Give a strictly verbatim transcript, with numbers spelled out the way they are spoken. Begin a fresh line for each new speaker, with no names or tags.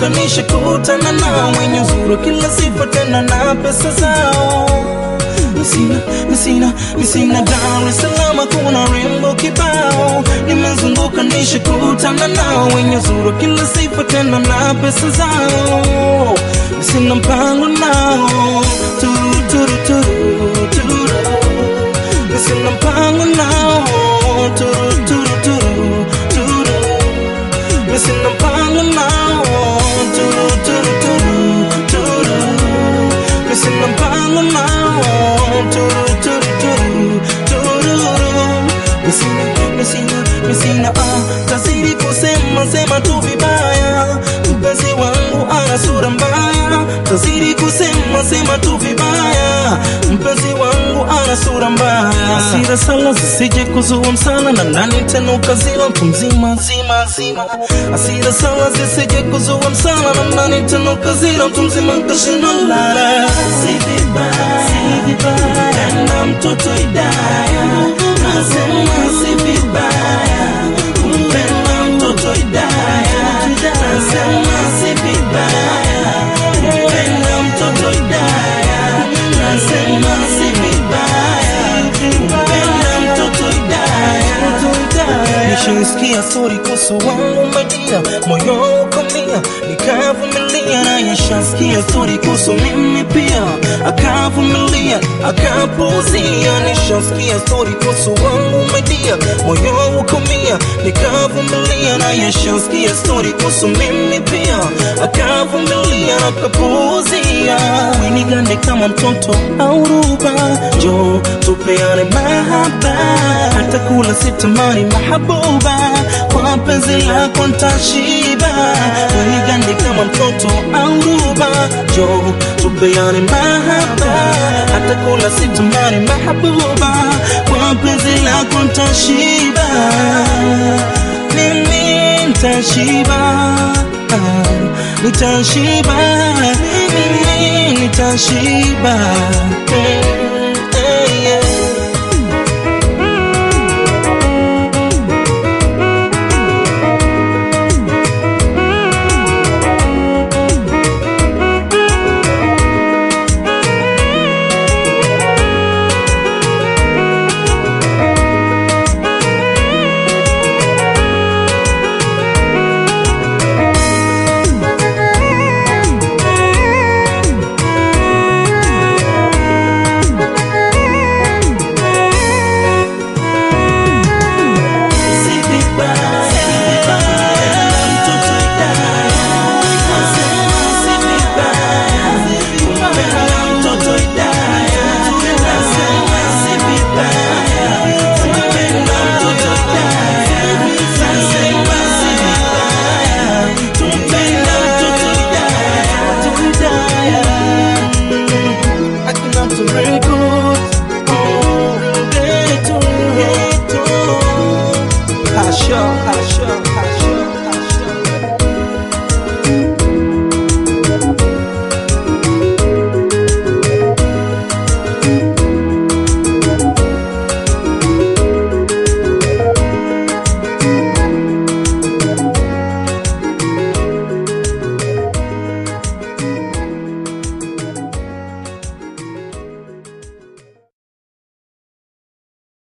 nimezunguka nishakutana nao wenye uzuri kila sifa tena na pesa zao. Misina, misina, misina Dar es Salaam kuna rembo kibao. Nimezunguka nishakutana nao wenye uzuri kila sifa tena na pesa zao. Misina mpango nao turu turu turu turu. Misina mpango nao turu turu turu turu. Misina mpango nao turu turu turu turu. Misina mpango nao turu turu turu turu. Misina, misina, misina ah, tazidi kusema sema tu vibaya. Mpenzi wangu ana sura mbaya. Tazidi kusema sema tu vibaya. Mpenzi wangu ana sura mbaya. Hasira sala zisije kuzua msala na nani tena ukazila mtu mzima zima zima. Hasira sala zisije kuzua msala na nani tena ukazila mtu mzima kashinda lala. Si vibaya, si vibaya na mtoto Hidaya. Nasema si vibaya kumpenda mtoto Hidaya. Nasema si vibaya kumpenda mtoto Hidaya. Nasema si vibaya kumpenda mtoto Hidaya. Nishisikia story kuhusu wangu madia, moyo ukamia, nikavumilia. Na nishasikia story kuhusu mimi pia, akavumilia, akapuuzia. Nishasikia story kuhusu wangu madia, moyo ukamia, nikavumilia. Na nishasikia story kuhusu mimi pia, akavumilia, akapuuzia. Winigande kama mtoto au ruba, jo tupeane mahaba. Hata kula sitamani mahabuba, kwa penzi lako ntashiba. Winigande kama mtoto au ruba, jo tupeane mahaba. Hata kula sitamani mahabuba, kwa penzi lako ntashiba. Mimi ntashiba, nitashiba, mimi nitashiba.